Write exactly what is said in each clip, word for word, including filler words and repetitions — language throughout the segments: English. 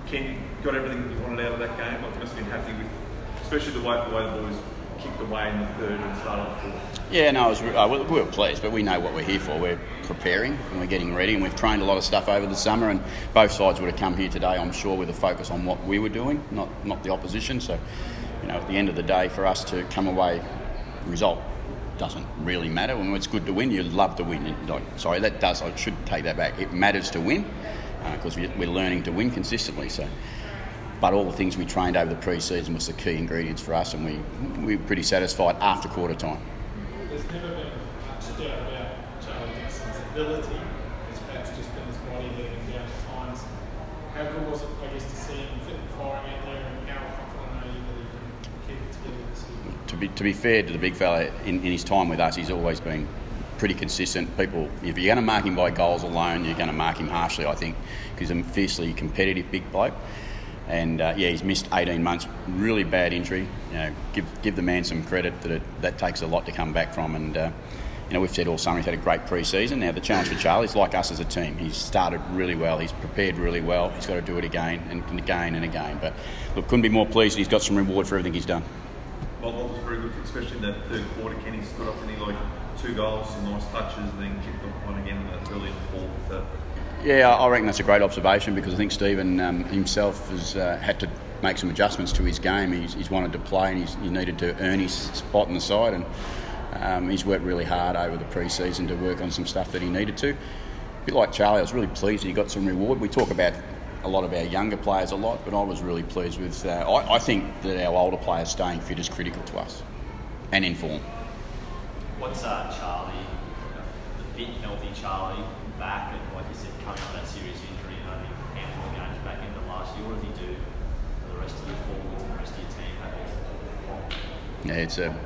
Ken, you got everything that you wanted out of that game? Like, you must have been happy with, especially the way the way the boys kicked away in the third and started on the fourth. Yeah, no, it was, uh, we we were pleased, but we know what we're here for. We're preparing and we're getting ready, and we've trained a lot of stuff over the summer, and both sides would have come here today, I'm sure, with a focus on what we were doing, not not the opposition. So, you know, at the end of the day, for us to come away, result doesn't really matter. When it's good to win, you love to win. Like, sorry, that does. I should take that back. It matters to win because uh, we're learning to win consistently. So. But all the things we trained over the pre-season was the key ingredients for us, and we, we were pretty satisfied after quarter time. There's never been much doubt about Charlie Dixon's ability. It's perhaps just been his body letting him down at times. How good was it, I guess, to see him fit and firing out there, and how confident are you that he can keep it together this year? To be, to be fair to the big fella, in, in his time with us, he's always been pretty consistent. People, if you're going to mark him by goals alone, you're going to mark him harshly, I think, because he's a fiercely competitive big bloke. And uh, yeah, he's missed eighteen months, really bad injury. You know, give give the man some credit that it, that takes a lot to come back from. And uh, you know, we've said all summer he's had a great pre-season. Now the challenge for Charlie's like us as a team. He's started really well. He's prepared really well. He's got to do it again and again and again. But look, couldn't be more pleased. He's got some reward for everything he's done. Well, that was very good, especially in that third quarter. Kenny stood up and he like two goals, some nice touches, and then kicked up one again early in the fourth. With that. Yeah, I reckon that's a great observation because I think Stephen um, himself has uh, had to make some adjustments to his game. He's, he's wanted to play and he's, he needed to earn his spot in the side, and um, he's worked really hard over the pre-season to work on some stuff that he needed to. A bit like Charlie, I was really pleased he got some reward. We talk about a lot of our younger players a lot, but I was really pleased with... Uh, I, I think that our older players staying fit is critical to us and in form. What's uh, Charlie, the fit, healthy Charlie, back and, like you said, coming off that serious injury and only a handful of games back into last year? What does he do for the rest of your forwards and the rest of your team? Yeah, it's a,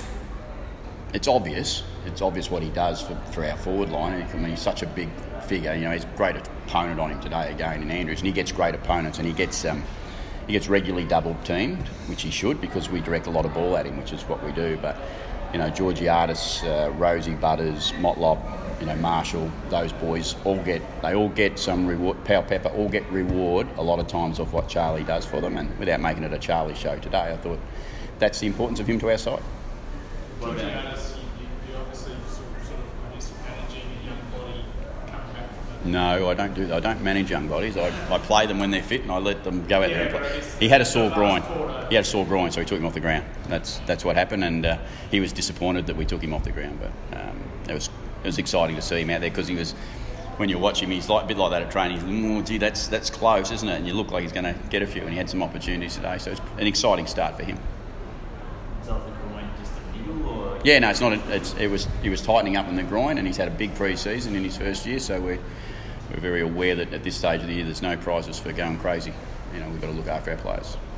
it's obvious. It's obvious what he does for, for our forward line. I mean, he's such a big figure. You know, he's a great opponent on him today again in Andrews, and he gets great opponents, and he gets um, he gets regularly double teamed, which he should because we direct a lot of ball at him, which is what we do. But you know, Georgiadis, uh, Rosie Butters, Motlop, you know, Marshall, those boys all get they all get some reward. Powell Pepper all get reward a lot of times of what Charlie does for them, and without making it a Charlie show today, I thought that's the importance of him to our side. What about Georgiadis? You, you obviously sort of, sort of I guess, managing a young body coming back from that. No, I don't do that. I don't manage young bodies. I, I play them when they're fit and I let them go out yeah, there and play. He had a sore groin. Quarter. He had a sore groin, so he took him off the ground. That's that's what happened, and uh, he was disappointed that we took him off the ground. But um, it was it was exciting to see him out there because he was. When you watch him, he's like a bit like that at training. He's like, oh, gee, that's that's close, isn't it? And you look like he's going to get a few, and he had some opportunities today. So it's an exciting start for him. Is that the groin just a niggle, or? Yeah, no, it's not. A, it's, it was he was tightening up in the groin, and he's had a big pre-season in his first year. So we're we're very aware that at this stage of the year, there's no prizes for going crazy. You know, we've got to look after our players.